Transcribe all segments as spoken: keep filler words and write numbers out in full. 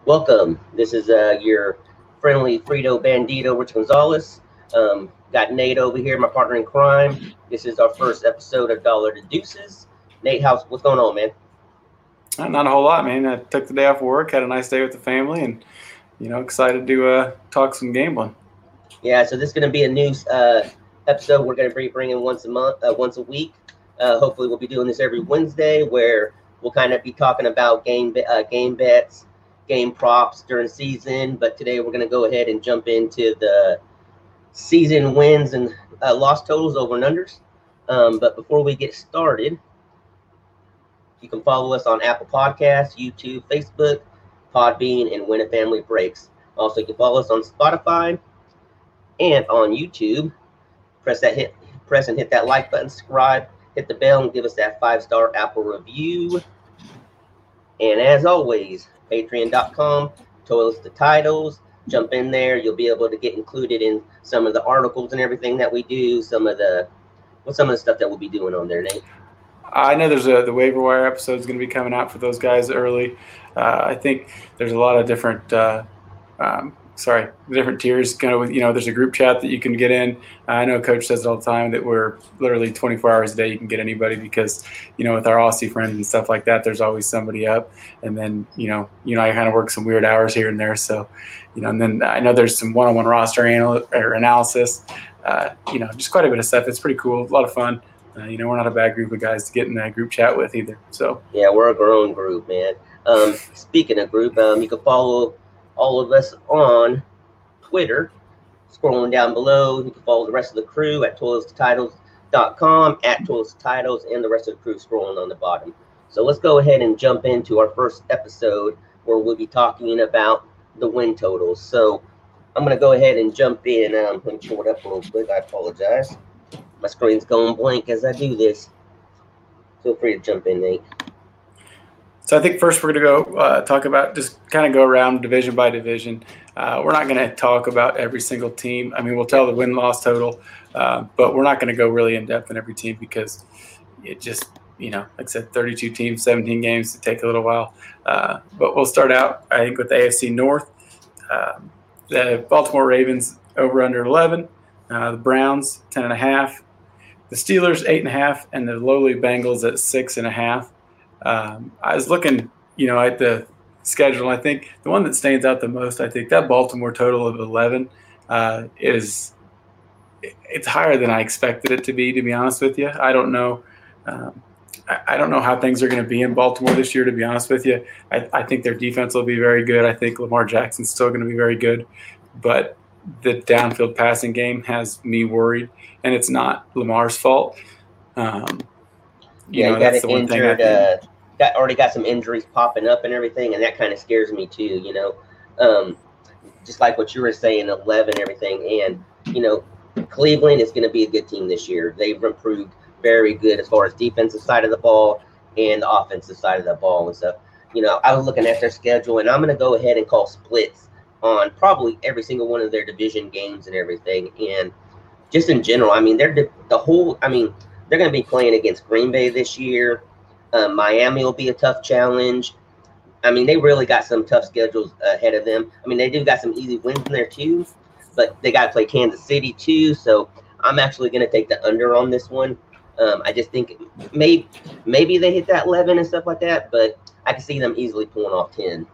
Welcome. This is uh, your friendly Frito Bandito, Rich Gonzalez. Um, got Nate over here, my partner in crime. This is our first episode of Dollar to Deuces. Nate, how's what's going on, man? Not, not a whole lot, man. I took the day off work, had a nice day with the family, and you know, excited to uh, talk some gambling. Yeah, so this is going to be a new uh, episode. We're going to be bringing once a month, uh, once a week. Uh, hopefully, we'll be doing this every Wednesday, where we'll kind of be talking about game uh, game bets, game props during season. But today, we're going to go ahead and jump into the season wins and uh, loss totals over and unders. Um, but before we get started, you can follow us on Apple Podcasts, YouTube, Facebook, Podbean, and When a Family Breaks. Also, you can follow us on Spotify and on YouTube. Press that hit, press and hit that like button, subscribe, hit the bell, and give us that five-star Apple review. And as always, patreon dot com, Toils to Titles. Jump in there. You'll be able to get included in some of the articles and everything that we do. Some of the, what's some of the stuff that we'll be doing on there, Nate? I know there's a the waiver wire episode is going to be coming out for those guys early. Uh, I think there's a lot of different, uh, um, sorry, different tiers. Kind of, you know, there's a group chat that you can get in. I know Coach says it all the time that we're literally twenty-four hours a day. You can get anybody because, you know, with our Aussie friends and stuff like that, there's always somebody up. And then, you know, you know, I kind of work some weird hours here and there. So, you know, and then I know there's some one-on-one roster anal- or analysis. Uh, you know, just quite a bit of stuff. It's pretty cool, a lot of fun. Uh, you know, we're not a bad group of guys to get in that group chat with either. So yeah, we're a grown group, man. Um, speaking of group, um, you can follow all of us on Twitter. Scrolling down below, you can follow the rest of the crew at toils to titles dot com, at toils to titles, and the rest of the crew scrolling on the bottom. So let's go ahead and jump into our first episode where we'll be talking about the win totals. So I'm going to go ahead and jump in. Um, let me pull it up a little quick. I apologize. My screen's going blank as I do this. Feel free to jump in, Nate. So I think first we're going to go uh, talk about just kind of go around division by division. Uh, we're not going to talk about every single team. I mean, we'll tell the win-loss total, uh, but we're not going to go really in-depth in every team because it just, you know, like I said, thirty-two teams, seventeen games to take a little while. Uh, but we'll start out, I think, with the A F C North. Uh, the Baltimore Ravens over under eleven. Uh, the Browns, ten and a half. The Steelers, eight and a half, and the lowly Bengals at six and a half. Um, I was looking, you know, at the schedule. I think the one that stands out the most, I think that Baltimore total of eleven uh, is it's higher than I expected it to be. To be honest with you, I don't know. Um, I, I don't know how things are going to be in Baltimore this year. To be honest with you, I, I think their defense will be very good. I think Lamar Jackson's still going to be very good, but the downfield passing game has me worried, and it's not Lamar's fault. Um, you yeah, know, you got that's the one injured, thing I uh, got already got some injuries popping up and everything, and that kind of scares me too. You know, um, just like what you were saying, eleven, everything, and you know, Cleveland is going to be a good team this year. They've improved very good as far as defensive side of the ball and the offensive side of the ball and stuff. You know, I was looking at their schedule, and I'm going to go ahead and call splits on probably every single one of their division games and everything. And just in general, I mean, they're the whole, I mean, they're going to be playing against Green Bay this year. Um, Miami will be a tough challenge. I mean, they really got some tough schedules ahead of them. I mean, they do got some easy wins in there too, but they got to play Kansas City too. So I'm actually going to take the under on this one. Um, I just think maybe, maybe they hit that eleven and stuff like that, but I can see them easily pulling off ten.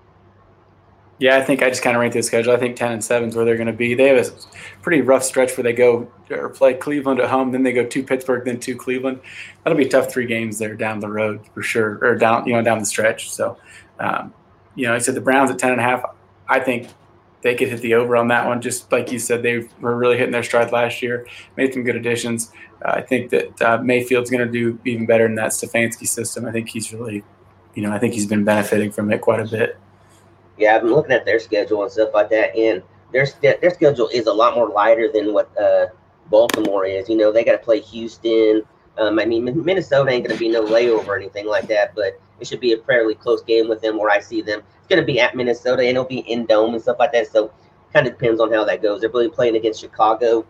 Yeah, I think I just kind of ranked the schedule. I think ten and seven is where they're going to be. They have a pretty rough stretch where they go or play Cleveland at home, then they go to Pittsburgh, then to Cleveland. That'll be tough three games there down the road for sure, or down you know down the stretch. So, um, you know, I said the Browns at ten and a half. I think they could hit the over on that one. Just like you said, they were really hitting their stride last year, made some good additions. Uh, I think that uh, Mayfield's going to do even better in that Stefanski system. I think he's really, you know, I think he's been benefiting from it quite a bit. Yeah, I've been looking at their schedule and stuff like that, and their their schedule is a lot more lighter than what uh, Baltimore is. You know, they got to play Houston. Um, I mean, Minnesota ain't going to be no layover or anything like that, but it should be a fairly close game with them where I see them. It's going to be at Minnesota, and it'll be in Dome and stuff like that, so kind of depends on how that goes. They're really playing against Chicago.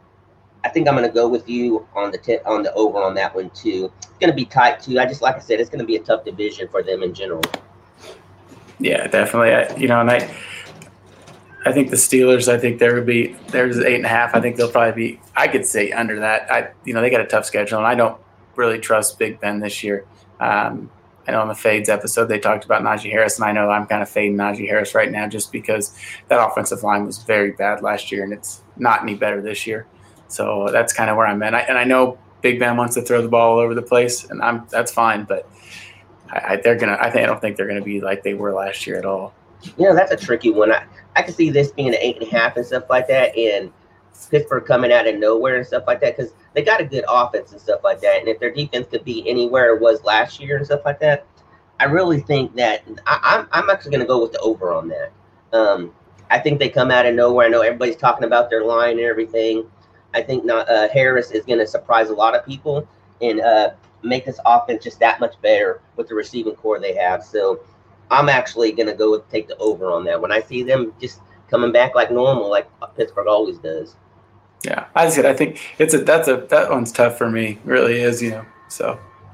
I think I'm going to go with you on the t- on the over on that one, too. It's going to be tight, too. I just, like I said, it's going to be a tough division for them in general. Yeah, definitely. I, you know, and I, I think the Steelers. I think there would be there's eight and a half. I think they'll probably be. I could say under that. I, you know, they got a tough schedule, and I don't really trust Big Ben this year. Um, I know on the Fades episode they talked about Najee Harris, and I know I'm kind of fading Najee Harris right now just because that offensive line was very bad last year, and it's not any better this year. So that's kind of where I'm at. And I, and I know Big Ben wants to throw the ball all over the place, and I'm that's fine, but I, I, they're gonna. I think I don't think they're gonna be like they were last year at all. You know, that's a tricky one. I, I can see this being an eight and a half and stuff like that, and Pittsburgh coming out of nowhere and stuff like that because they got a good offense and stuff like that. And if their defense could be anywhere it was last year and stuff like that, I really think that I, I'm I'm actually going to go with the over on that. Um, I think they come out of nowhere. I know everybody's talking about their line and everything. I think not uh, Harris is going to surprise a lot of people and uh, make this offense just that much better with the receiving core they have. So I'm actually going to go with take the over on that. When I see them just coming back like normal, like Pittsburgh always does. Yeah, I said I think it's a that's a that one's tough for me. It really is, you know. So,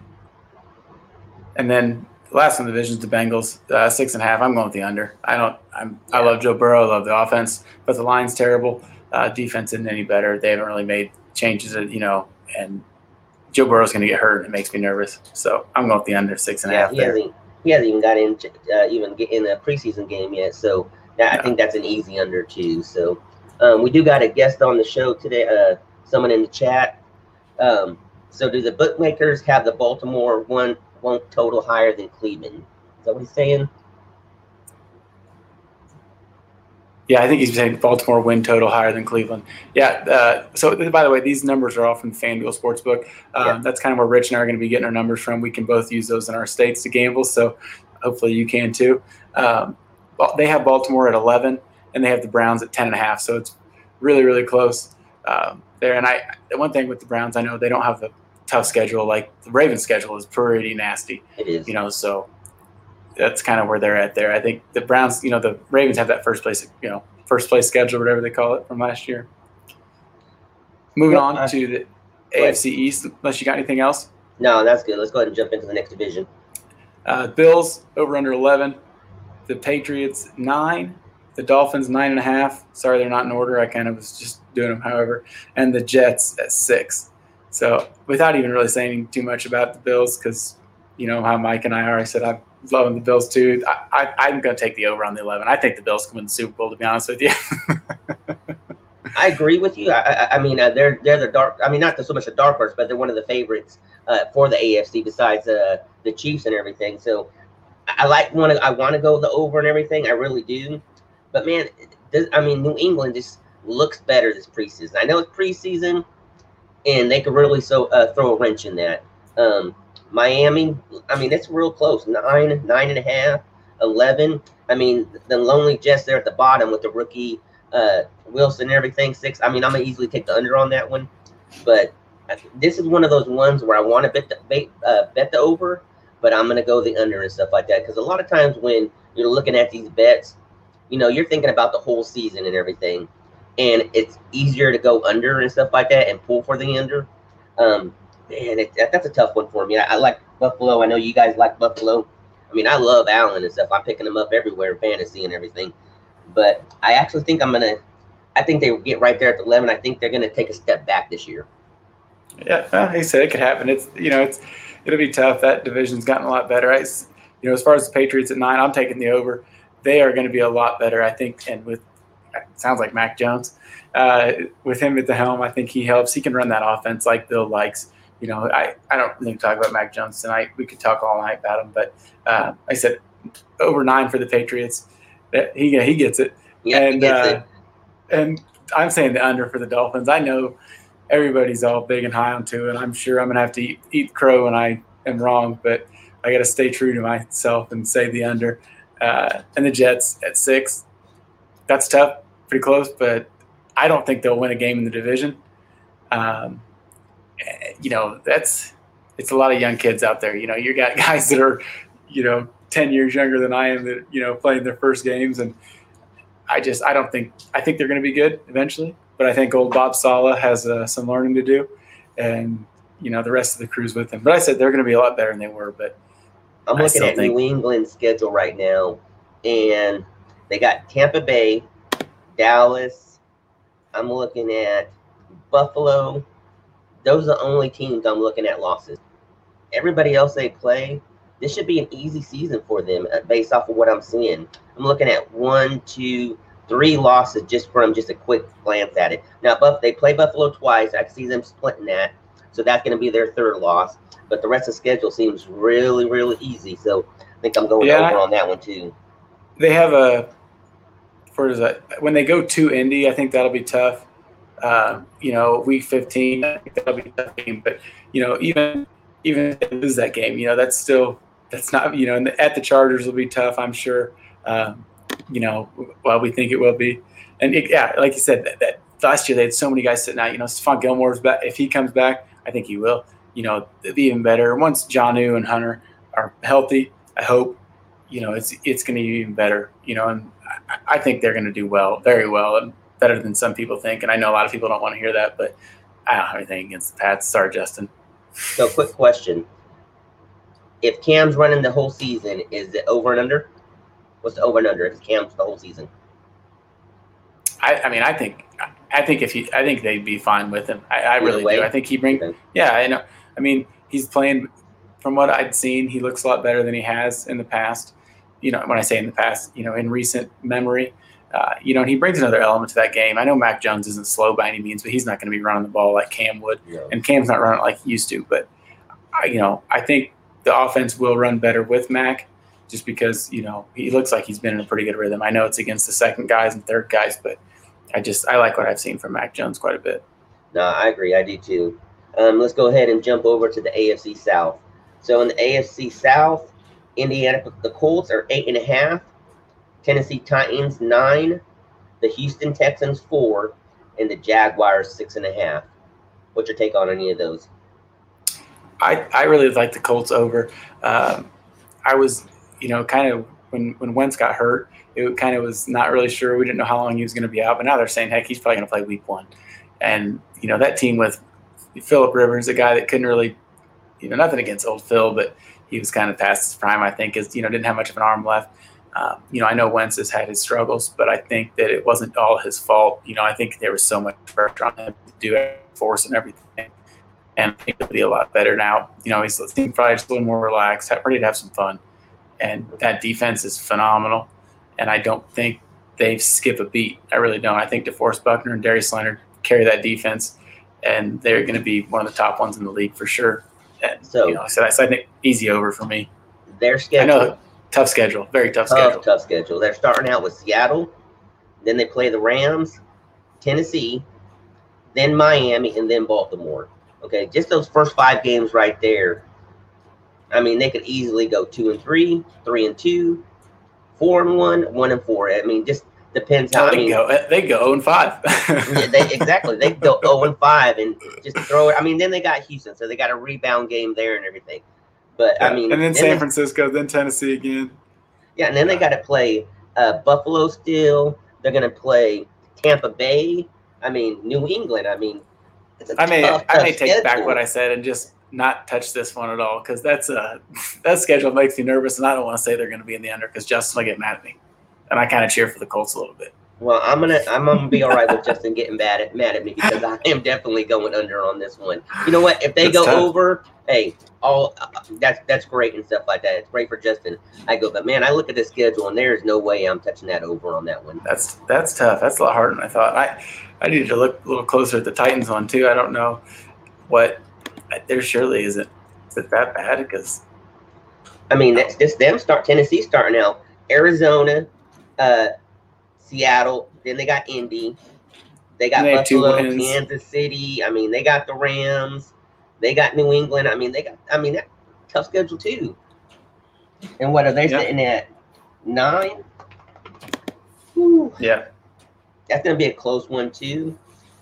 and then the last one in the division is the Bengals, uh, six and a half. I'm going with the under. I don't. I'm. Yeah. I love Joe Burrow. I love the offense, but the line's terrible. Uh, defense isn't any better. They haven't really made changes, you know. And Joe Burrow's going to get hurt. It makes me nervous. So I'm going with the under six and a yeah, half. He there. hasn't. He hasn't even got in uh, even get in a preseason game yet. So that, no. I think that's an easy under too. So. Um, we do got a guest on the show today, uh, someone in the chat. Um, so do the bookmakers have the Baltimore one, one total higher than Cleveland? Is that what he's saying? Yeah, I think he's saying Baltimore win total higher than Cleveland. Yeah, uh, so by the way, these numbers are all from FanDuel Sportsbook. Um, yeah. That's kind of where Rich and I are going to be getting our numbers from. We can both use those in our states to gamble, so hopefully you can too. Um, they have Baltimore at eleven. And they have the Browns at ten and a half, so it's really, really close um, there. And I, the one thing with the Browns, I know they don't have a tough schedule. Like the Ravens' schedule is pretty nasty. It is, you know. So that's kind of where they're at there. I think the Browns, you know, the Ravens have that first place, you know, first place schedule, whatever they call it, from last year. Moving well, on uh, to the A F C East, unless you got anything else. No, that's good. Let's go ahead and jump into the next division. Uh, Bills over under eleven, the Patriots nine. The Dolphins, nine and a half. Sorry, they're not in order. I kind of was just doing them, however. And the Jets at six. So without even really saying too much about the Bills, because you know how Mike and I are, I said I'm loving the Bills too. I, I, I'm going to take the over on the eleven. I think the Bills can win the Super Bowl, to be honest with you. I agree with you. I, I, I mean, uh, they're they're the dark. I mean, not so much the dark horse, but they're one of the favorites uh, for the A F C besides uh, the Chiefs and everything. So I like want to I want to go the over and everything. I really do. But, man, this, I mean, New England just looks better this preseason. I know it's preseason, and they could really so uh, throw a wrench in that. Um, Miami, I mean, it's real close. Nine, nine and a half, eleven. I mean, the lonely Jets there at the bottom with the rookie uh, Wilson and everything, six. I mean, I'm going to easily take the under on that one. But this is one of those ones where I want to bet the, bet, uh, bet the over, but I'm going to go the under and stuff like that. Because a lot of times when you're looking at these bets, you know, you're thinking about the whole season and everything, and it's easier to go under and stuff like that and pull for the under. Um, man, it, that's a tough one for me. I, I like Buffalo. I know you guys like Buffalo. I mean, I love Allen and stuff. I'm picking them up everywhere in fantasy and everything. But I actually think I'm going to – I think they will get right there at the eleven. I think they're going to take a step back this year. Yeah, well, like I said, it could happen. It's, you know, it's it'll be tough. That division's gotten a lot better. I, you know, as far as the Patriots at nine, I'm taking the over. They are going to be a lot better, I think, and with it sounds like Mac Jones, uh, with him at the helm, I think he helps. He can run that offense like Bill likes. You know, I, I don't need to talk about Mac Jones tonight. We could talk all night about him, but uh, I said over nine for the Patriots. He he gets it, yeah, and gets uh, it. and I'm saying the under for the Dolphins. I know everybody's all big and high on Tua, and I'm sure I'm going to have to eat, eat crow when I am wrong, but I got to stay true to myself and say the under. Uh, and the Jets at six. That's tough, pretty close, but I don't think they'll win a game in the division. Um, you know, that's it's a lot of young kids out there. You know, you got guys that are, you know, ten years younger than I am that, you know, playing their first games. And I just, I don't think, I think they're going to be good eventually. But I think old Bob Saleh has uh, some learning to do. And, you know, the rest of the crew's with him. But I said they're going to be a lot better than they were. But I'm looking at think, New England's schedule right now, and they got Tampa Bay, Dallas. I'm looking at Buffalo. Those are the only teams I'm looking at losses. Everybody else they play, this should be an easy season for them based off of what I'm seeing. I'm looking at one, two, three losses just from just a quick glance at it. Now, Buff, they play Buffalo twice. I can see them splitting that. So that's going to be their third loss. But the rest of the schedule seems really, really easy. So I think I'm going yeah, over on that one too. They have a for that when they go to Indy, I think that'll be tough. Uh, you know, week fifteen, I think that'll be a tough game. But you know, even even if they lose that game, you know, that's still that's not you know, and at the Chargers will be tough, I'm sure. Um, you know, well, we think it will be, and it, yeah, like you said, that, that last year they had so many guys sitting out. You know, Stephon Gilmore's back. If he comes back, I think he will. You know, it'll be even better once Jonnu and Hunter are healthy. I hope. You know, it's it's going to be even better. You know, and I, I think they're going to do well, very well, and better than some people think. And I know a lot of people don't want to hear that, but I don't have anything against the Pats. Sorry, Justin. So, quick question: if Cam's running the whole season, is it over and under? What's the over and under if Cam's the whole season? I, I mean, I think, I think if he, I think they'd be fine with him. I, I really do. I think he brings. Okay. Yeah, I know. I mean, he's playing. From what I'd seen, he looks a lot better than he has in the past. You know, when I say in the past, you know, in recent memory, uh, you know, and he brings another element to that game. I know Mac Jones isn't slow by any means, but he's not going to be running the ball like Cam would, yeah. And Cam's not running it like he used to. But I, you know, I think the offense will run better with Mac, just because you know he looks like he's been in a pretty good rhythm. I know it's against the second guys and third guys, but I just I like what I've seen from Mac Jones quite a bit. No, I agree. I do too. Um, let's go ahead and jump over to the A F C South. So in the A F C South, Indiana, the Colts are eight and a half, Tennessee Titans nine, the Houston Texans four, and the Jaguars six and a half. What's your take on any of those? I, I really like the Colts over. Um, I was, you know, kind of when when Wentz got hurt, it kind of was not really sure. We didn't know how long he was going to be out, but now they're saying, heck, he's probably going to play week one. And you know that team with Phillip Rivers, a guy that couldn't really. You know, nothing against old Phil, but he was kind of past his prime, I think, is, you know, didn't have much of an arm left. Um, you know, I know Wentz has had his struggles, but I think that it wasn't all his fault. You know, I think there was so much pressure on him to do it, force and everything. And I think it'll be a lot better now. You know, he's probably just a little more relaxed, ready to have some fun. And that defense is phenomenal. And I don't think they skip a beat. I really don't. I think DeForest Buckner and Darius Leonard carry that defense, and they're going to be one of the top ones in the league for sure. And, so, you know, so I think easy over for me. Their schedule. I know, tough schedule, very tough, tough schedule. Tough schedule. They're starting out with Seattle, then they play the Rams, Tennessee, then Miami, and then Baltimore. Okay, just those first five games right there. I mean, they could easily go two and three, three and two, four and one, one and four. I mean, just depends how. Oh, they I mean, go. They go zero and five. Yeah, they, exactly. They go zero and five, and just throw it. I mean, then they got Houston, so they got a rebound game there and everything. But yeah. I mean, and then, then San they, Francisco, then Tennessee again. Yeah, and then yeah. they got to play uh, Buffalo still. They're going to play Tampa Bay. I mean, New England. I mean, it's a I may tough, I may tough take schedule. back what I said and just not touch this one at all, because that's a that schedule makes me nervous, and I don't want to say they're going to be in the under because Justin will get mad at me, and I kind of cheer for the Colts a little bit. Well, I'm gonna I'm gonna be all right with Justin getting mad at mad at me because I am definitely going under on this one. You know what? If they that's go tough. over, hey, all uh, that's that's great and stuff like that. It's great for Justin. I go, but man, I look at the schedule and there is no way I'm touching that over on that one. That's that's tough. That's a lot harder than I thought. I I needed to look a little closer at the Titans one too. I don't know what there surely isn't. Is it that bad? Because I mean, that's just them. Start Tennessee starting out, Arizona. Uh, Seattle, then they got Indy, they got they Buffalo, Kansas City. I mean, they got the Rams, they got New England. I mean, they got. I mean, that tough schedule too. And what are they yep. sitting at? Nine. Whew. Yeah, that's gonna be a close one too.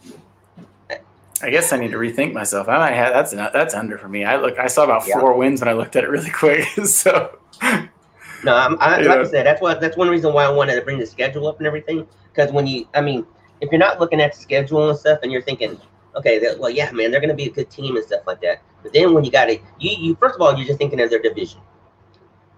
I guess I need to rethink myself. I might have that's that's under for me. I look. I saw about yeah. four wins when I looked at it really quick. So. No, I'm, I, like I said, that's what that's one reason why I wanted to bring the schedule up and everything. Because when you, I mean, if you're not looking at the schedule and stuff, and you're thinking, okay, well, yeah, man, they're going to be a good team and stuff like that. But then when you got to, you, you first of all, you're just thinking of their division.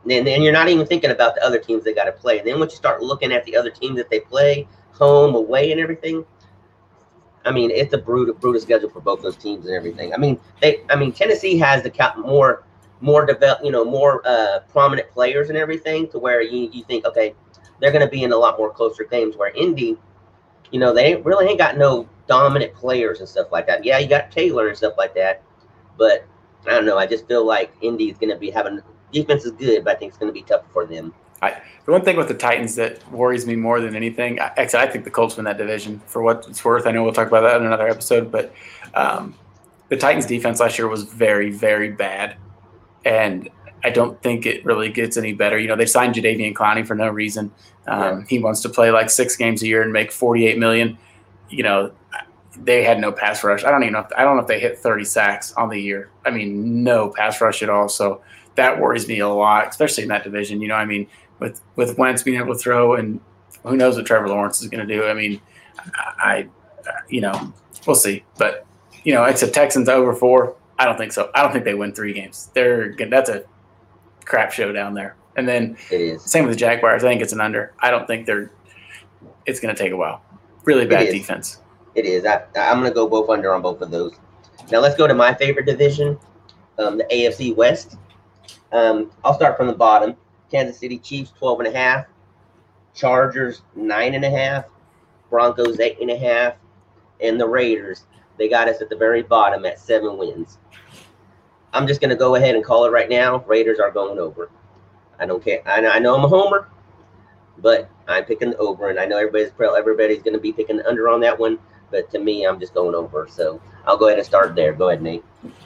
and then you're not even thinking about the other teams they got to play. And then once you start looking at the other teams that they play, home, away, and everything, I mean, it's a brutal, brutal schedule for both those teams and everything. I mean, they, I mean, Tennessee has the more, more develop, you know, more uh, prominent players and everything, to where you you think, okay, they're going to be in a lot more closer games. Where Indy, you know, they really ain't got no dominant players and stuff like that. Yeah, you got Taylor and stuff like that, but I don't know. I just feel like Indy is going to be having defense is good, but I think it's going to be tough for them. I, the one thing with the Titans that worries me more than anything, actually, I think the Colts win that division for what it's worth. I know we'll talk about that in another episode, but um, the Titans' defense last year was very, very bad, and I don't think it really gets any better. You know, they signed Jadeveon Clowney for no reason. Um, yeah. He wants to play like six games a year and make forty-eight million dollars. You know, they had no pass rush. I don't even know. If, I don't know if they hit thirty sacks on the year. I mean, no pass rush at all. So that worries me a lot, especially in that division. You know, I mean, with with Wentz being able to throw, and who knows what Trevor Lawrence is going to do. I mean, I, you know, we'll see. But, you know, it's a Texans over four. I don't think so. I don't think they win three games. They're that's a crap show down there. And then it is. Same with the Jaguars. I think it's an under. I don't think they're – it's going to take a while. Really bad defense. It is. I, I'm going to go both under on both of those. Now let's go to my favorite division, um, the A F C West. Um, I'll start from the bottom. Kansas City Chiefs, twelve and a half. Chargers, nine and a half. Broncos, eight and a half. And the Raiders, they got us at the very bottom at seven wins. I'm just going to go ahead and call it right now. Raiders are going over. I don't care. I know, I know I'm a homer, but I'm picking the over, and I know everybody's everybody's going to be picking the under on that one. But to me, I'm just going over. So I'll go ahead and start there. Go ahead, Nate.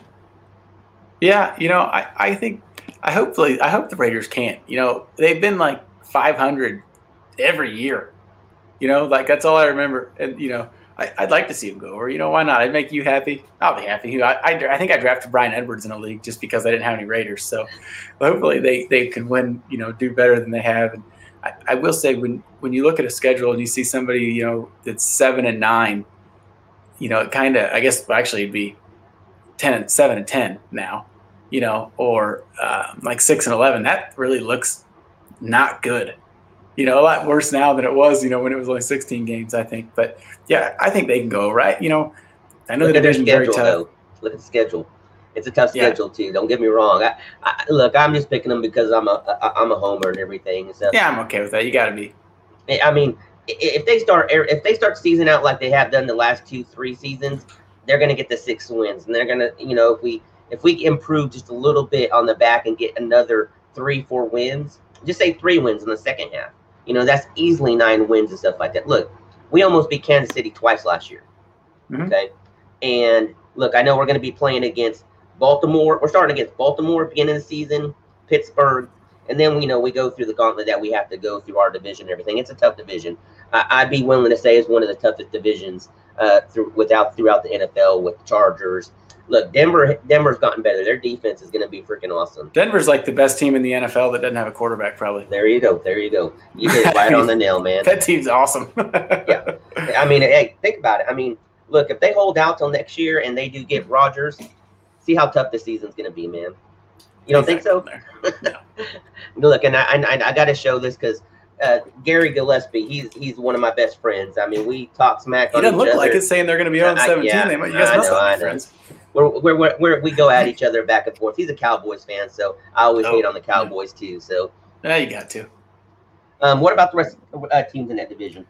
Yeah, you know, I, I think I hopefully I hope the Raiders can't. You know, they've been like five hundred every year. You know, like that's all I remember. And you know, I, I'd like to see them go over. You know, why not? I'd make you happy. I'll be happy. I, I, I think I drafted Brian Edwards in a league just because I didn't have any Raiders. So hopefully they, they can win, you know, do better than they have. And I, I will say when, when you look at a schedule and you see somebody, you know, that's seven and nine, you know, it kind of, I guess actually it'd be ten and seven and ten now, you know, or uh, like six and eleven. That really looks not good. You know, a lot worse now than it was, you know, when it was only sixteen games, I think. But, yeah, I think they can go, right? You know, I know look the division's very tough. Though. Look at the schedule. It's a tough schedule, yeah. too. Don't get me wrong. I, I, look, I'm just picking them because I'm a, I, I'm a homer and everything. And stuff. Yeah, I'm okay with that. You got to be. I mean, if they start if they start the season out like they have done the last two, three seasons, they're going to get the six wins. And they're going to, you know, if we if we improve just a little bit on the back and get another three, four wins, just say three wins in the second half. You know, that's easily nine wins and stuff like that. Look, we almost beat Kansas City twice last year. Mm-hmm. Okay. And look, I know we're going to be playing against Baltimore. We're starting against Baltimore at the beginning of the season, Pittsburgh. And then, you know, we go through the gauntlet that we have to go through our division and everything. It's a tough division. I, I'd be willing to say it's one of the toughest divisions uh, through, without, throughout the N F L with the Chargers. Look, Denver, Denver's gotten better. Their defense is going to be freaking awesome. Denver's like the best team in the N F L that doesn't have a quarterback, probably. There you go. There you go. You hit it right on the nail, man. That team's awesome. Yeah. I mean, hey, think about it. I mean, look, if they hold out till next year and they do get Rodgers, see how tough this season's going to be, man. You don't exactly. think so? No. Look, and I, I, I got to show this because uh, Gary Gillespie, he's he's one of my best friends. I mean, we talk smack. He on doesn't each look other. like it's saying they're going to be on seventeen. Yeah, they might, you guys must not be friends. We're, we're, we're, we're, we go at each other back and forth. He's a Cowboys fan, so I always oh, hate on the Cowboys yeah. too. So, yeah, you got to. Um, what about the rest of uh, teams in that division?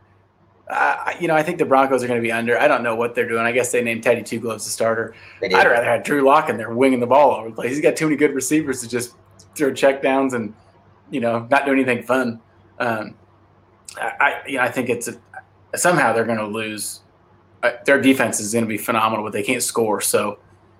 Uh, you know, I think the Broncos are going to be under. I don't know what they're doing. I guess they named Teddy Two Gloves the starter. I'd rather have Drew Lock in there winging the ball over the place. He's got too many good receivers to just throw check downs and, you know, not do anything fun. Um, I, I, you know, I think it's a, somehow they're going to lose. Uh, their defense is going to be phenomenal, but they can't score. So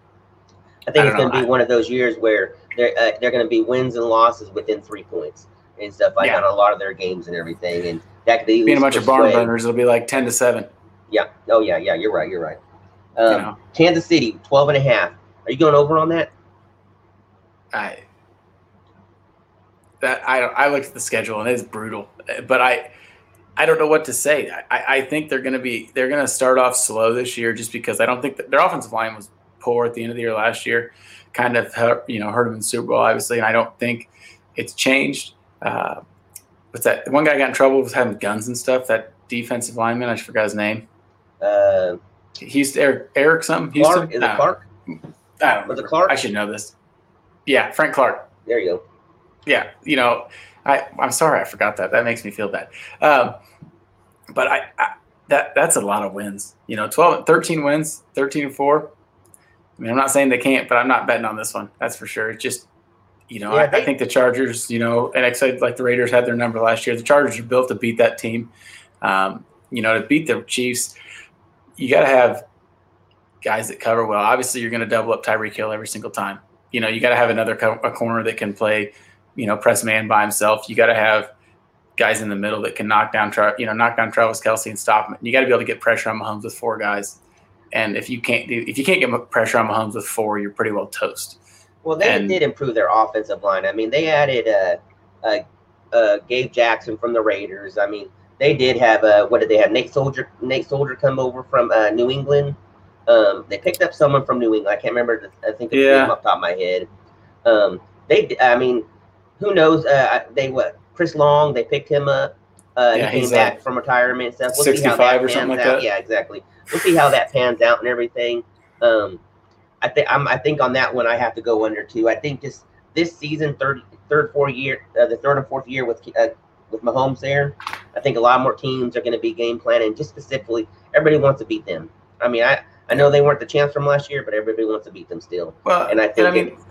I think I it's going to be I, one of those years where they're uh, they're going to be wins and losses within three points and stuff like yeah. that on a lot of their games and everything. And that could be being a bunch of barn burners. It'll be like ten to seven. Yeah. Oh yeah. Yeah. You're right. You're right. Um, you know. Kansas City, twelve and a half. Are you going over on that? I. That I I looked at the schedule and it's brutal, but I I don't know what to say. I, I think they're going to be they're going to start off slow this year just because I don't think that their offensive line was poor at the end of the year last year, kind of hurt, you know hurt them in the Super Bowl obviously, and I don't think it's changed. Uh, what's that? One guy got in trouble with having guns and stuff. That defensive lineman, I just forgot his name. Uh, He's Eric, Eric something. Clark, Houston? is it Uh, Clark? I don't know. Was it Clark? I should know this. Yeah, Frank Clark. There you go. Yeah, you know, I, I'm sorry I forgot that. That makes me feel bad. Um, but I, I that that's a lot of wins. You know, twelve, thirteen wins, thirteen and four. I mean, I'm not saying they can't, but I'm not betting on this one. That's for sure. It's just, you know, Yeah, I, they- I think the Chargers, you know, and I said like the Raiders had their number last year. The Chargers are built to beat that team. Um, you know, to beat the Chiefs, you got to have guys that cover well. Obviously, you're going to double up Tyreek Hill every single time. You know, you got to have another co- a corner that can play, you know, press man by himself. You got to have guys in the middle that can knock down, you know, knock down Travis Kelce and stop him. You got to be able to get pressure on Mahomes with four guys. And if you can't do, if you can't get pressure on Mahomes with four, you're pretty well toast. Well, they And- did improve their offensive line. I mean, they added uh, uh, uh, Gabe Jackson from the Raiders. I mean, they did have uh, what did they have? Nate Soldier, Nate Soldier come over from uh, New England. Um, they picked up someone from New England. I can't remember. The, I think the Yeah. name off the top of my head. Um, they, I mean, who knows? Uh, they what? Chris Long. They picked him up. Uh, Yeah, he came he's, back uh, from retirement and stuff. We'll see how sixty-five that or something pans like out. that. Yeah, exactly. We'll see how that pans out and everything. Um, I think I'm. I think on that one I have to go under two. I think just this season, third, third, fourth year, uh, the third and fourth year with uh, with Mahomes there, I think a lot more teams are going to be game planning. Just specifically, everybody wants to beat them. I mean, I, I know they weren't the champs from last year, but everybody wants to beat them still. Well, And I think I mean, it-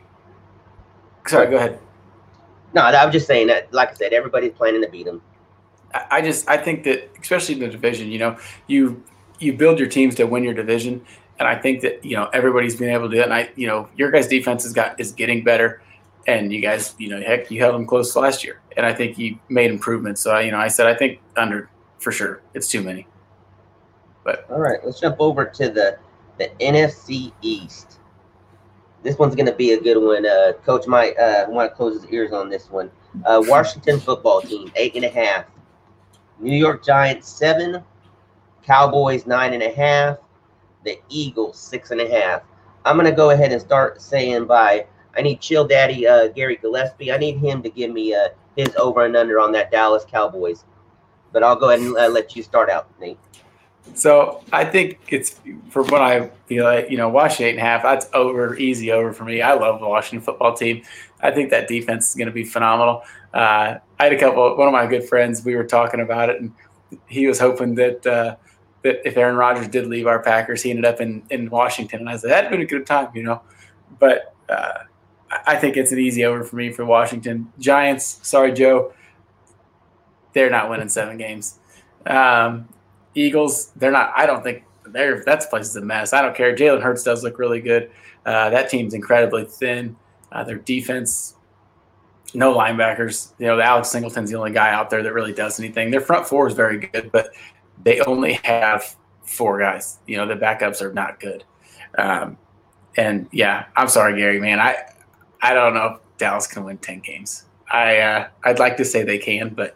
sorry, go ahead. No, I was just saying that. Like I said, everybody's planning to beat them. I I just I think that especially in the division, you know, you you build your teams to win your division, and I think that you know everybody's been able to do it. And I, you know, your guys' defense has got is getting better, and you guys, you know, heck, you held them close last year, and I think you made improvements. So I, you know, I said I think under for sure. It's too many. All right, let's jump over to the the N F C East. This one's going to be a good one. Uh, Coach might uh, want to close his ears on this one. Uh, Washington football team, eight and a half. New York Giants, seven. Cowboys, nine and a half. The Eagles, six and a half. I'm going to go ahead and start saying by, I need Chill Daddy uh, Gary Gillespie. I need him to give me uh, his over and under on that Dallas Cowboys. But I'll go ahead and uh, let you start out, Nate. So I think it's for what I feel like, you know, Washington eight and a half, that's over, easy over for me. I love the Washington football team. I think that defense is going to be phenomenal. Uh, I had a couple, one of my good friends, we were talking about it, and he was hoping that uh, that if Aaron Rodgers did leave our Packers, he ended up in, in Washington. And I said, that'd been a good time, you know. But uh, I think it's an easy over for me for Washington. Giants, sorry, Joe, they're not winning seven games. Um, Eagles, they're not. I don't think they're. That place is a mess. I don't care. Jalen Hurts does look really good. Uh, that team's incredibly thin. Uh, their defense, no linebackers. You know, Alex Singleton's the only guy out there that really does anything. Their front four is very good, but they only have four guys. You know, the backups are not good. Um, and yeah, I'm sorry, Gary, man. I I don't know if Dallas can win ten games. I uh, I'd like to say they can, but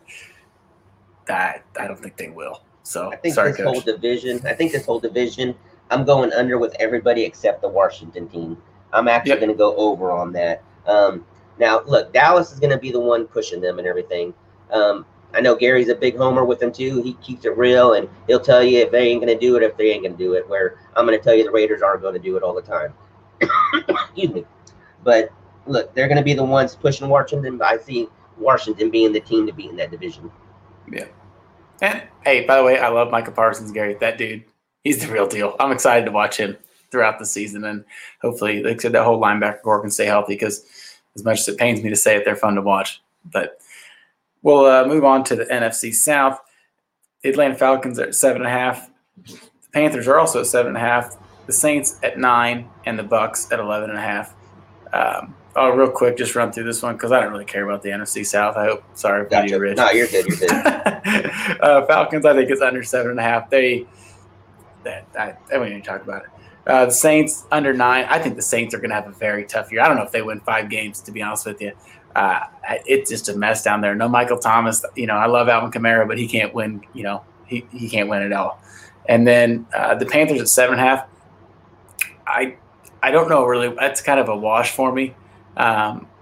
that I don't think they will. So I think sorry, this Coach. whole division, I think this whole division, I'm going under with everybody except the Washington team. I'm actually Yep. going to go over on that. Um, now, look, Dallas is going to be the one pushing them and everything. Um, I know Gary's a big homer with them too. He keeps it real, and he'll tell you if they ain't going to do it, if they ain't going to do it. Where I'm going to tell you the Raiders are going to do it all the time. Excuse me. But look, they're going to be the ones pushing Washington. But I see Washington being the team to beat in that division. Yeah. And hey, by the way, I love Micah Parsons, Gary. That dude, he's the real deal. I'm excited to watch him throughout the season, and hopefully, like I said, that whole linebacker core can stay healthy. Because as much as it pains me to say it, they're fun to watch. But we'll uh, move on to the N F C South. The Atlanta Falcons are at seven and a half. The Panthers are also at seven and a half. The Saints at nine, and the Bucks at eleven and a half. Um, I'll real quick just run through this one because I don't really care about the N F C South. I hope. Sorry if Gotcha. you, Rich. No, you're good. You're good. uh, Falcons, I think it's under seven and a half. They, that I, I won't even talk about it. Uh, the Saints under nine. I think the Saints are going to have a very tough year. I don't know if they win five games, to be honest with you. Uh, it's just a mess down there. No Michael Thomas. You know, I love Alvin Kamara, but he can't win. You know, he, he can't win at all. And then uh, the Panthers at seven and a half. I I don't know really. That's kind of a wash for me. Um,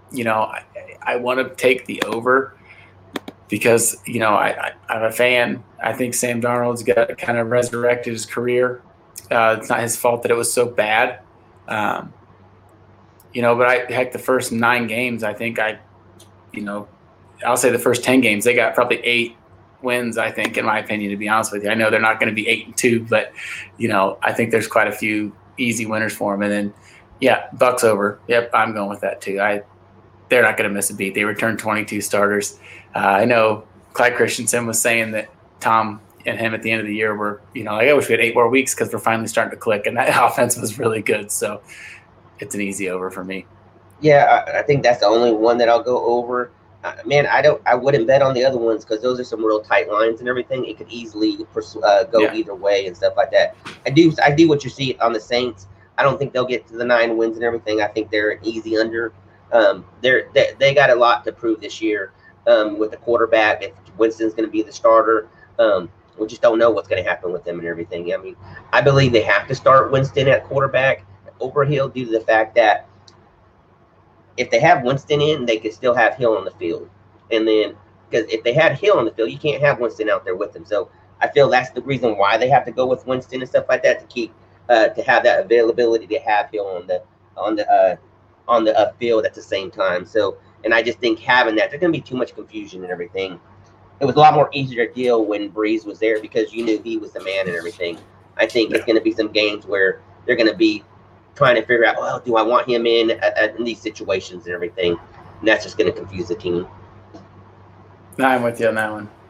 you know, I, I want to take the over because, you know, I, I, I'm a fan. I think Sam Darnold's got kind of resurrected his career. Uh, it's not his fault that it was so bad. Um, you know, but I, heck, the first nine games, I think I, you know, I'll say the first ten games, they got probably eight wins, I think, in my opinion, to be honest with you. I know they're not going to be eight and two, but, you know, I think there's quite a few easy winners for them. And then, yeah, Bucks over. Yep, I'm going with that too. I, they're not going to miss a beat. They returned twenty-two starters. Uh, I know Clyde Christensen was saying that Tom and him at the end of the year were, you know, like, I wish we had eight more weeks because we're finally starting to click, and that offense was really good. So it's an easy over for me. Yeah, I, I think that's the only one that I'll go over. Uh, man, I don't. I wouldn't bet on the other ones because those are some real tight lines and everything. It could easily pers- uh, go yeah. either way and stuff like that. I do. I do what you see on the Saints. I don't think they'll get to the nine wins and everything. I think they're an easy under. Um, they're they, they got a lot to prove this year um, with the quarterback. If Winston's going to be the starter, um, we just don't know what's going to happen with them and everything. I mean, I believe they have to start Winston at quarterback over Hill due to the fact that if they have Winston in, they could still have Hill on the field. And then, because if they had Hill on the field, you can't have Winston out there with them. So I feel that's the reason why they have to go with Winston and stuff like that to keep, uh, to have that availability to have Hill on the, on the, uh, on the uh, field at the same time. So, and I just think having that, there's going to be too much confusion and everything. It was a lot more easier to deal when Breeze was there because you knew he was the man and everything. I think yeah. it's going to be some games where they're going to be trying to figure out, well, do I want him in, at, at, in these situations and everything? And that's just going to confuse the team. No, I'm with you on that one.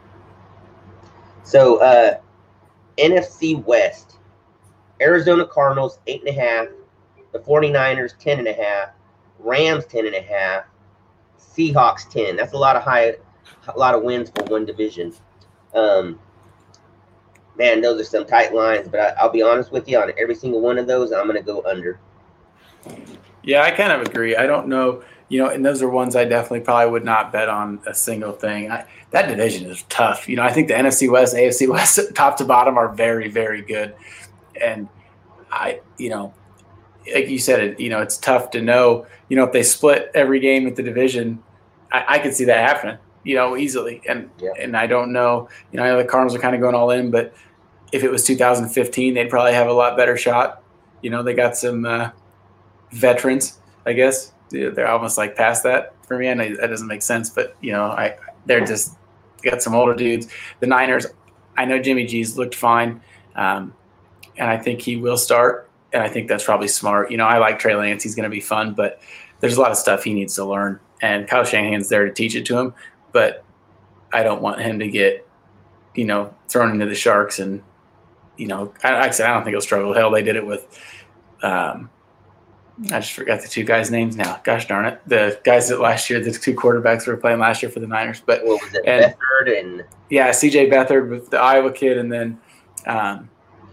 So, uh, N F C West, Arizona Cardinals, eight and a half. The 49ers, ten and a half. Rams, ten and a half. Seahawks, ten. That's a lot of high, a lot of wins for one division. Um, Man, those are some tight lines, but I, I'll be honest with you, on every single one of those, I'm going to go under. Yeah, I kind of agree. I don't know, you know, and those are ones I definitely probably would not bet on a single thing. I, that division is tough. You know, I think the N F C West, A F C West, top to bottom are very, very good. And I, you know, like you said, it, you know, it's tough to know, you know, if they split every game at the division, I, I could see that happening, you know, easily. And, yeah. and I don't know, you know, I know the Cardinals are kind of going all in, but if it was two thousand fifteen, they'd probably have a lot better shot. You know, they got some uh, veterans, I guess. They're almost like past that for me. I know that doesn't make sense, but, you know, I they're just got some older dudes. The Niners, I know Jimmy G's looked fine, um, and I think he will start, and I think that's probably smart. You know, I like Trey Lance. He's going to be fun, but there's a lot of stuff he needs to learn, and Kyle Shanahan's there to teach it to him, but I don't want him to get, you know, thrown into the sharks and, you know, I, like I said, I don't think he'll struggle. Hell, they did it with, um, I just forgot the two guys' names now. Gosh darn it. The guys that last year, the two quarterbacks were playing last year for the Niners. But what was it, and, Beathard and yeah, C J Beathard with the Iowa kid, and then um,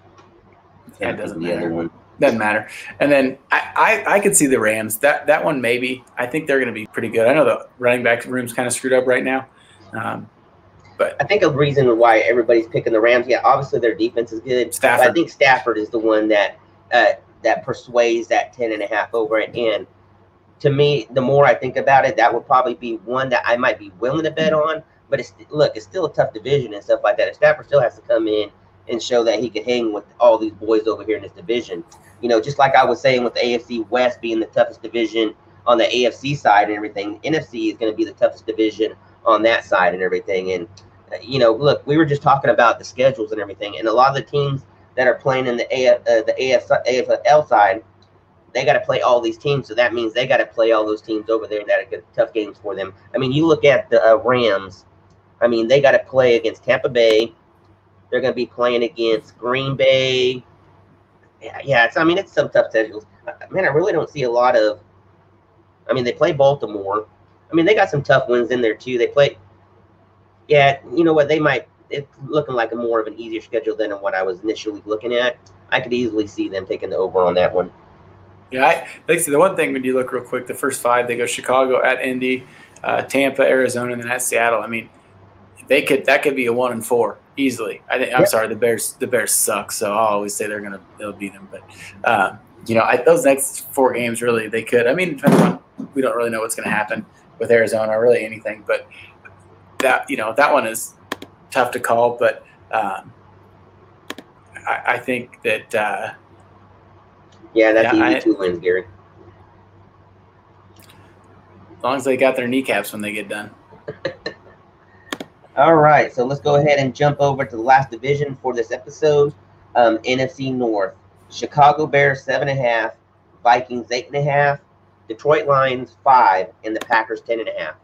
yeah, it doesn't matter. Doesn't matter. And then I, I, I could see the Rams. That that one maybe. I think they're going to be pretty good. I know the running back room's kind of screwed up right now. Um, But I think a reason why everybody's picking the Rams, yeah, obviously their defense is good. Stafford. But I think Stafford is the one that uh, that persuades that ten and a half over it. And to me, the more I think about it, that would probably be one that I might be willing to bet on. But it's look, it's still a tough division and stuff like that. And Stafford still has to come in and show that he could hang with all these boys over here in this division. You know, just like I was saying with the A F C West being the toughest division on the A F C side and everything, N F C is going to be the toughest division on that side and everything. And you know, look, we were just talking about the schedules and everything, and a lot of the teams that are playing in the A F, uh, the A F, A F L side, they got to play all these teams. So that means they got to play all those teams over there that are tough games for them. I mean, you look at the uh, Rams. I mean, they got to play against Tampa Bay. They're going to be playing against Green Bay. Yeah, yeah. It's, I mean, it's some tough schedules. Man, I really don't see a lot of. I mean, they play Baltimore. I mean, they got some tough wins in there too. They play. Yeah, you know what? They might. It's looking like a more of an easier schedule than what I was initially looking at. I could easily see them taking the over on that one. Yeah, I think the one thing when you look real quick, the first five, they go Chicago, at Indy, uh, Tampa, Arizona, and then at Seattle. I mean, they could that could be a one and four easily. I think. I'm yep. sorry, the Bears. The Bears suck, so I'll always say they're gonna they'll beat them. But uh, you know, I, those next four games really they could. I mean, depending on we don't really know what's going to happen with Arizona or really anything. But that you know that one is tough to call. But um, I, I think that uh, yeah, that's yeah, easy I, two wins, Gary. As long as they got their kneecaps when they get done. All right, so let's go ahead and jump over to the last division for this episode. Um, N F C North. Chicago Bears seven and a half, Vikings eight and a half, Detroit Lions five, and the Packers ten and a half.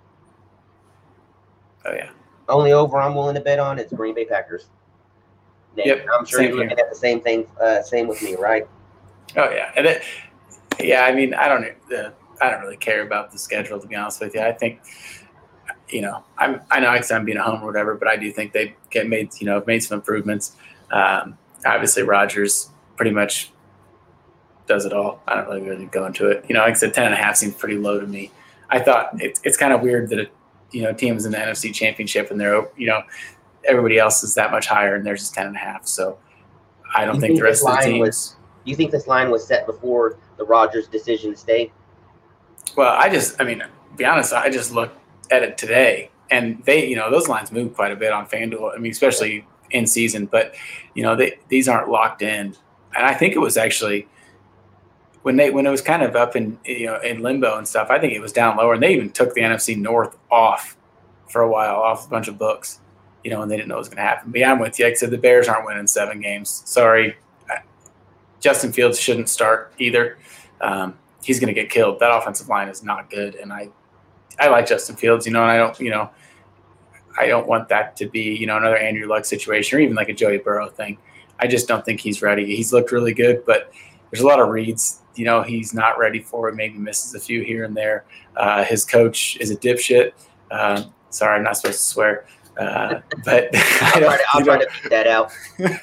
Oh yeah. Only over I'm willing to bet on it's Green Bay Packers. Nick, Yep. I'm sure you're looking here. at the same thing. Uh, same with me, right? Oh yeah, and it, yeah. I mean, I don't. Uh, I don't really care about the schedule, to be honest with you. I think, you know, I'm. I know I'm being a homer or whatever, but I do think they get made. You know, made some improvements. Um, obviously, Rodgers pretty much does it all. I don't really really go into it. You know, like I said, ten and a half seems pretty low to me. I thought it's it's kind of weird that a you know team is in the N F C Championship and they're you know everybody else is that much higher and they're just ten and a half. So I don't You think, think the rest this of the line teams. was- You think this line was set before the Rodgers decision to stay? Well, I just, I mean, to be honest, I just looked at it today, and they, you know, those lines move quite a bit on FanDuel. I mean, especially in season, but you know, they these aren't locked in. And I think it was actually when they when it was kind of up in you know in limbo and stuff. I think it was down lower, and they even took the N F C North off for a while, off a bunch of books, you know, and they didn't know what was going to happen. But yeah, I'm with you. Like I said, the Bears aren't winning seven games. Sorry, Justin Fields shouldn't start either. Um, he's going to get killed. That offensive line is not good, and I, I like Justin Fields, you know, and I don't, you know, I don't want that to be, you know, another Andrew Luck situation or even like a Joey Burrow thing. I just don't think he's ready. He's looked really good, but there's a lot of reads, you know, he's not ready for it. Maybe misses a few here and there. Uh, his coach is a dipshit. Uh, sorry, I'm not supposed to swear. Uh, but I'll, try to, I'll try to beat that out.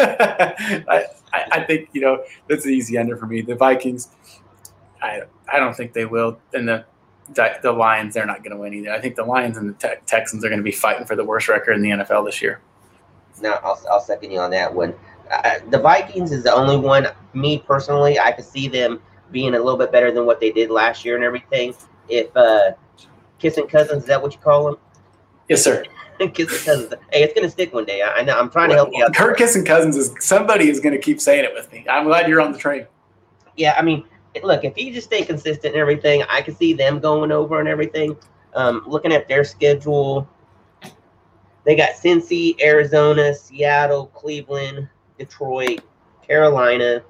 I, I, I think, you know, that's an easy ender for me. The Vikings, I I don't think they will. And the the Lions, they're not going to win either. I think the Lions and the te- Texans are going to be fighting for the worst record in the N F L this year. No, I'll, I'll second you on that one. Uh, the Vikings is the only one, me personally, I could see them being a little bit better than what they did last year and everything. If uh, Kissing Cousins, is that what you call them? Yes, sir. Kissing Cousins. Hey, it's going to stick one day. I, I know. I'm trying to help you out. Kirk Kissing Cousins is somebody is going to keep saying it with me. I'm glad you're on the train. Yeah, I mean, look, if you just stay consistent and everything, I can see them going over and everything. Um, looking at their schedule, they got Cincy, Arizona, Seattle, Cleveland, Detroit, Carolina.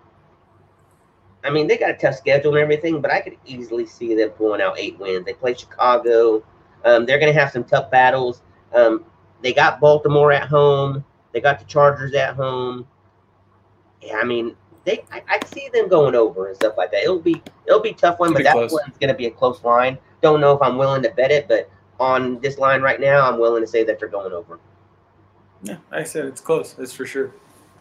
I mean, they got a tough schedule and everything, but I could easily see them pulling out eight wins. They play Chicago. Um, they're going to have some tough battles. Um, they got Baltimore at home. They got the Chargers at home. Yeah, I mean, they I, I see them going over and stuff like that. It'll be it'll be a tough one, but that one's going to be a close line. Don't know if I'm willing to bet it, but on this line right now, I'm willing to say that they're going over. Yeah, like I said, it's close. That's for sure.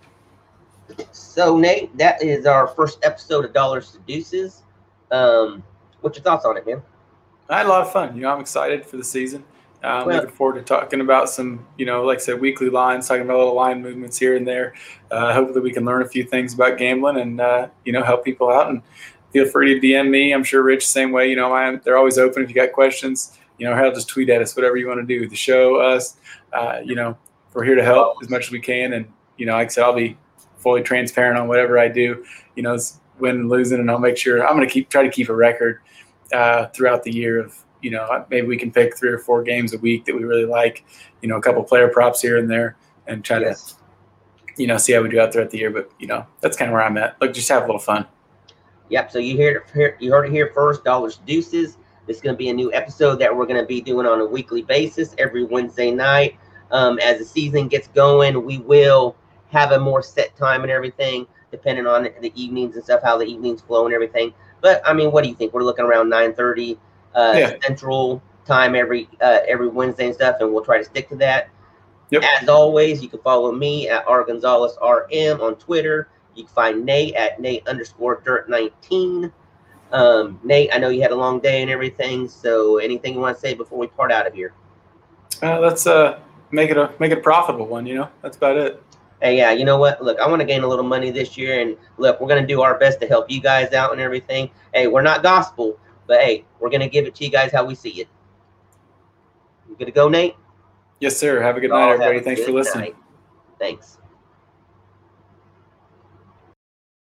So, Nate, that is our first episode of Dollars to Deuces. Um, what's your thoughts on it, man? I had a lot of fun. You know, I'm excited for the season. I'm well, looking forward to talking about some, you know, like I said, weekly lines, talking about little line movements here and there. Uh, hopefully we can learn a few things about gambling and, uh, you know, help people out. And feel free to D M me. I'm sure Rich, same way. You know, I'm, they're always open if you got questions. You know, hell, just tweet at us, whatever you want to do. The show, us, uh, you know, we're here to help as much as we can. And, you know, like I said, I'll be fully transparent on whatever I do. You know, it's winning and losing, and I'll make sure I'm going to keep try to keep a record uh, throughout the year of, you know, maybe we can pick three or four games a week that we really like, you know, a couple player props here and there and try yes. to, you know, see how we do out throughout the year. But, you know, that's kind of where I'm at. Like, just have a little fun. Yep. So you heard it, you heard it here first, Dollars Deuces. This is going to be a new episode that we're going to be doing on a weekly basis every Wednesday night. Um, as the season gets going, we will have a more set time and everything, depending on the evenings and stuff, how the evenings flow and everything. But, I mean, what do you think? We're looking around nine thirty Uh, yeah. Central time every uh, every Wednesday and stuff, and we'll try to stick to that. Yep. As always, you can follow me at R Gonzalez R M on Twitter. You can find Nate at Nate underscore Dirt nineteen. Um, Nate, I know you had a long day and everything, so anything you want to say before we part out of here? Uh, let's uh, make it a make it a profitable one. You know, that's about it. Hey, yeah, you know what? Look, I want to gain a little money this year, and look, we're going to do our best to help you guys out and everything. Hey, we're not gospel. But hey, we're gonna give it to you guys how we see it. You gonna go, Nate? Yes, sir. Have a good night, Y'all everybody. have a Thanks for good listening. night. Thanks.